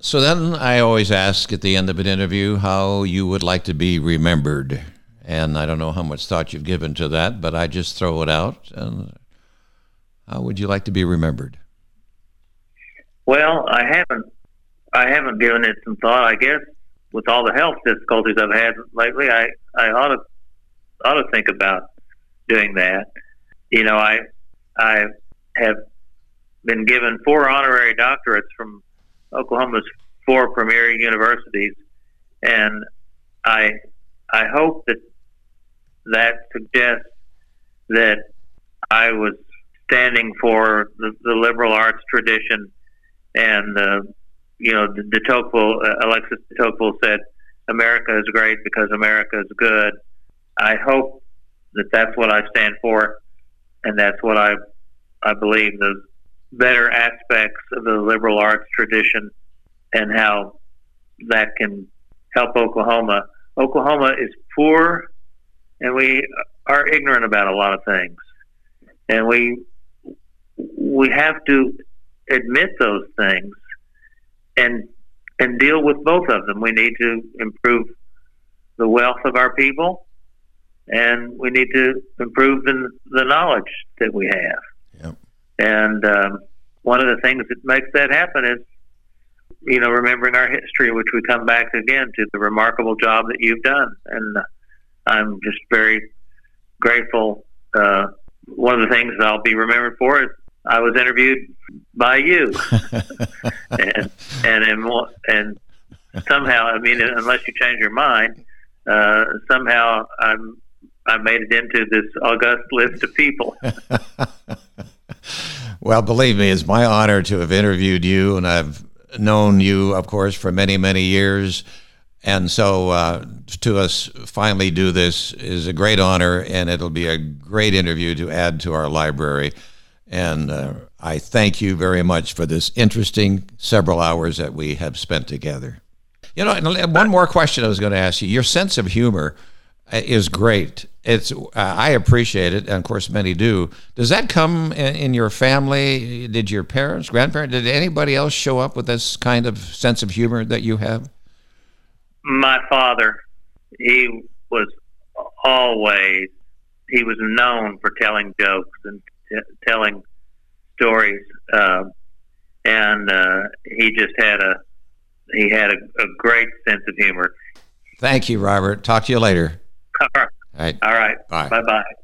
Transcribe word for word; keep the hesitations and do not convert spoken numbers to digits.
So then I always ask at the end of an interview how you would like to be remembered. And I don't know how much thought you've given to that, but I just throw it out. And how would you like to be remembered? Well, I haven't I haven't given it some thought. I guess with all the health difficulties I've had lately, I, I ought to ought to think about doing that. You know, I I have been given four honorary doctorates from Oklahoma's four premier universities, and I I hope that that suggests that I was standing for the, the liberal arts tradition. And, uh, you know, de Tocqueville, uh, Alexis de Tocqueville said, America is great because America is good. I hope that that's what I stand for, and that's what I, I believe, the better aspects of the liberal arts tradition and how that can help Oklahoma. Oklahoma is poor, and we are ignorant about a lot of things. And we we have to admit those things and and deal with both of them. We need to improve the wealth of our people, and we need to improve the, the knowledge that we have. Yep. And um, one of the things that makes that happen is, you know, remembering our history, which we come back again to the remarkable job that you've done. And I'm just very grateful. Uh, one of the things I'll be remembered for is I was interviewed by you, and and and, and somehow, I mean, unless you change your mind, uh, somehow I'm I made it into this august list of people. Well, believe me, it's my honor to have interviewed you, and I've known you, of course, for many, many years. And so uh, to us finally do this is a great honor, and it'll be a great interview to add to our library. And uh, I thank you very much for this interesting several hours that we have spent together. You know, and one more question I was going to ask you. Your sense of humor is great. It's uh, I appreciate it, and of course many do. Does that come in, in your family? Did your parents, grandparents, did anybody else show up with this kind of sense of humor that you have? My father, he was always, he was known for telling jokes and t telling stories, uh, and uh, he just had a, he had a, a great sense of humor. Thank you, Robert. Talk to you later. All right. All right. All right. Bye. Bye-bye.